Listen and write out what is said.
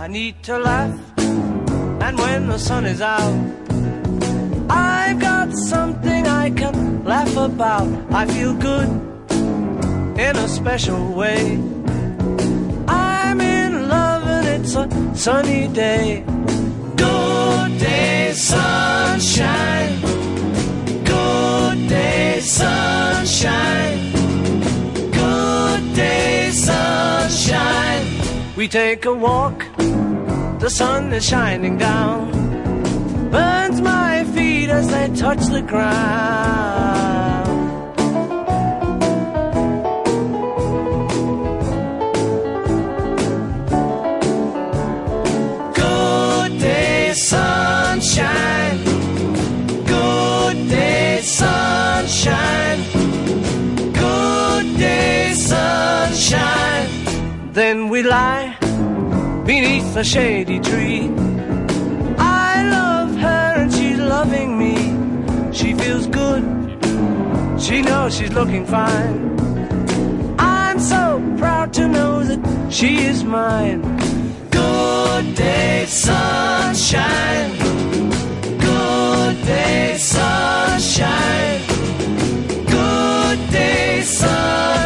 I need to laugh, and when the sun is out, I've got something I can laugh about. I feel good in a special way. I'm in love and it's a sunny day. Good day, sunshine. Good day, sunshine. Good day, sunshine. We take a walk, the sun is shining down, burns my feet as they touch the ground. Good day, sunshine. Good day, sunshine. Good day, sunshine. Then we lie beneath a shady tree. I love her and she's loving me. She feels good, she knows she's looking fine. I'm so proud to know that she is mine. Good day, sunshine. Good day, sunshine. Good day, sunshine.